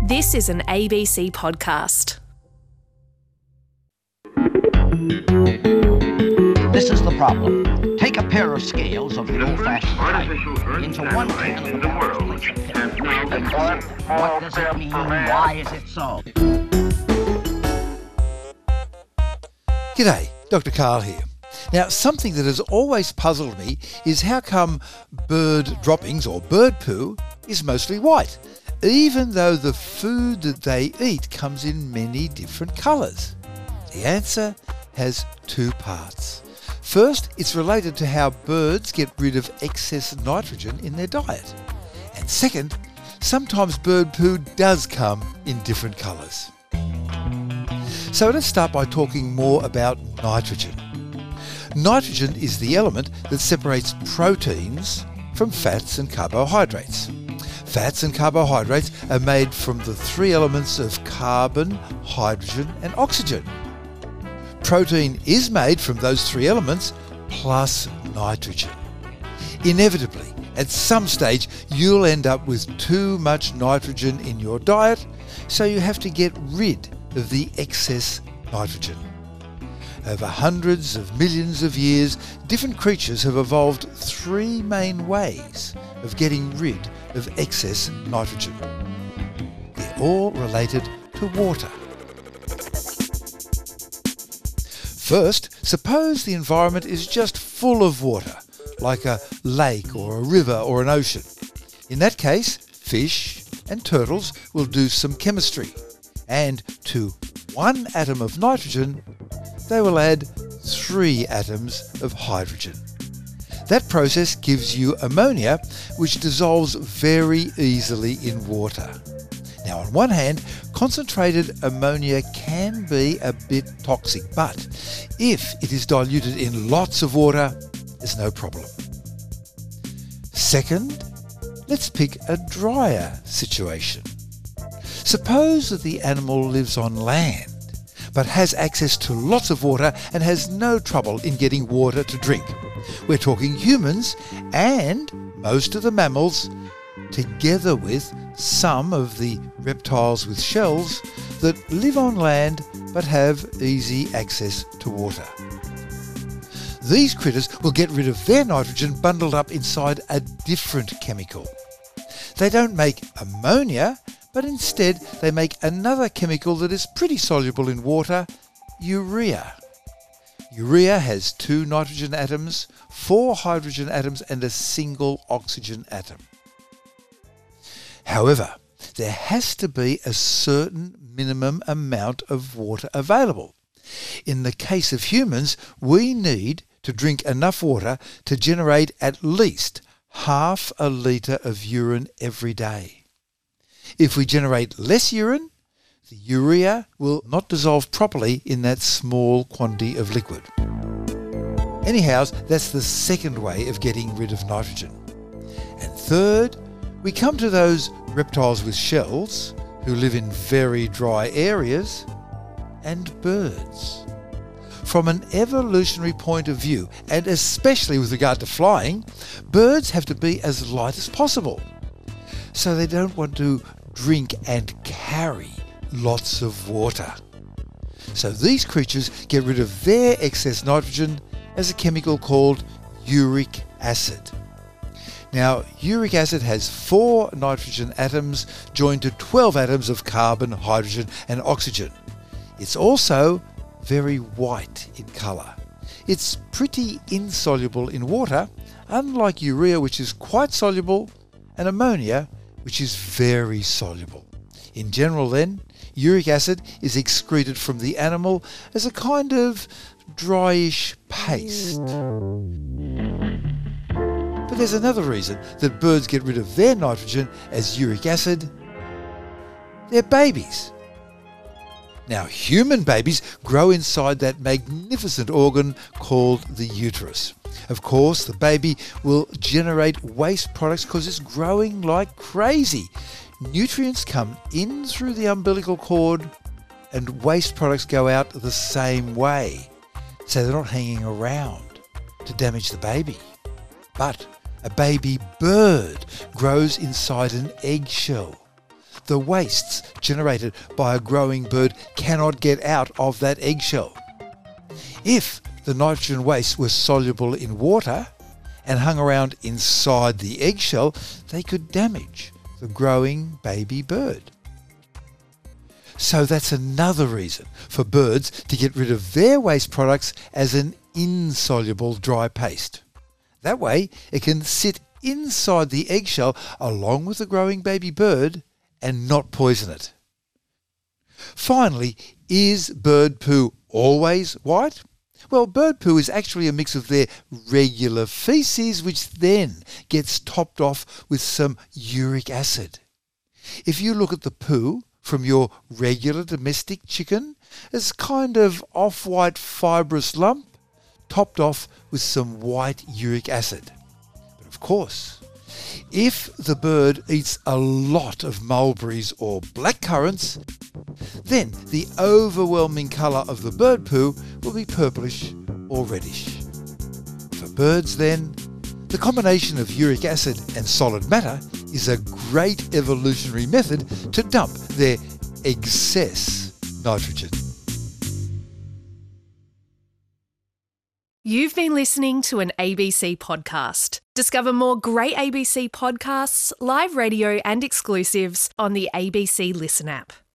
This is an ABC podcast. This is the problem. Take a pair of scales of the old-fashioned type into one can of the world. What does it mean? Why is it so? G'day, Dr. Karl here. Now, something that has always puzzled me is how come bird droppings or bird poo is mostly white, even though the food that they eat comes in many different colours. The answer has two parts. First, it's related to how birds get rid of excess nitrogen in their diet. And second, sometimes bird poo does come in different colours. So let's start by talking more about nitrogen. Nitrogen is the element that separates proteins from fats and carbohydrates. Fats and carbohydrates are made from the three elements of carbon, hydrogen and oxygen. Protein is made from those three elements plus nitrogen. Inevitably, at some stage, you'll end up with too much nitrogen in your diet, so you have to get rid of the excess nitrogen. Over hundreds of millions of years, different creatures have evolved three main ways of getting rid of excess nitrogen. They're all related to water. First, suppose the environment is just full of water, like a lake or a river or an ocean. In that case, fish and turtles will do some chemistry, and to one atom of nitrogen, they will add 3 atoms of hydrogen. That process gives you ammonia, which dissolves very easily in water. Now, on one hand, concentrated ammonia can be a bit toxic, but if it is diluted in lots of water, there's no problem. Second, let's pick a drier situation. Suppose that the animal lives on land, but has access to lots of water and has no trouble in getting water to drink. We're talking humans and most of the mammals, together with some of the reptiles with shells that live on land but have easy access to water. These critters will get rid of their nitrogen bundled up inside a different chemical. They don't make ammonia, but instead they make another chemical that is pretty soluble in water, urea. Urea has 2 nitrogen atoms, 4 hydrogen atoms and a single oxygen atom. However, there has to be a certain minimum amount of water available. In the case of humans, we need to drink enough water to generate at least half a litre of urine every day. If we generate less urine, the urea will not dissolve properly in that small quantity of liquid. Anyhow, that's the second way of getting rid of nitrogen. And third, we come to those reptiles with shells who live in very dry areas, and birds. From an evolutionary point of view, and especially with regard to flying, birds have to be as light as possible. So they don't want to drink and carry lots of water. So these creatures get rid of their excess nitrogen as a chemical called uric acid. Now, uric acid has 4 nitrogen atoms joined to 12 atoms of carbon, hydrogen and oxygen. It's also very white in colour. It's pretty insoluble in water, unlike urea, which is quite soluble, and ammonia, which is very soluble. In general then, uric acid is excreted from the animal as a kind of dryish paste. But there's another reason that birds get rid of their nitrogen as uric acid. They're babies. Now, human babies grow inside that magnificent organ called the uterus. Of course, the baby will generate waste products because it's growing like crazy. Nutrients come in through the umbilical cord and waste products go out the same way. So they're not hanging around to damage the baby. But a baby bird grows inside an eggshell. the wastes generated by a growing bird cannot get out of that eggshell. If the nitrogen waste were soluble in water and hung around inside the eggshell, they could damage the growing baby bird. So that's another reason for birds to get rid of their waste products as an insoluble dry paste. That way, it can sit inside the eggshell along with the growing baby bird and not poison it. Finally, is bird poo always white? Well, bird poo is actually a mix of their regular feces, which then gets topped off with some uric acid. If you look at the poo from your regular domestic chicken, it's kind of off-white fibrous lump topped off with some white uric acid. But of course, if the bird eats a lot of mulberries or blackcurrants, then the overwhelming colour of the bird poo will be purplish or reddish. For birds then, the combination of uric acid and solid matter is a great evolutionary method to dump their excess nitrogen. You've been listening to an ABC podcast. Discover more great ABC podcasts, live radio and exclusives on the ABC Listen app.